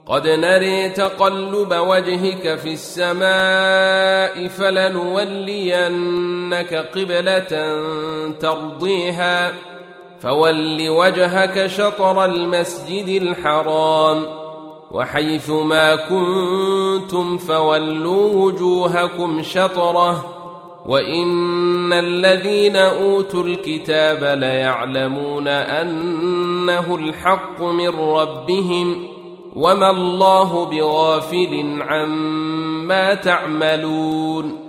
قد نري تقلب وجهك في السماء فلنولينك قبلة ترضيها فول وجهك شطر المسجد الحرام وحيث ما كنتم فولوا وجوهكم شطره وإن الذين أوتوا الكتاب ليعلمون أنه الحق من ربهم وما الله بغافل عما تعملون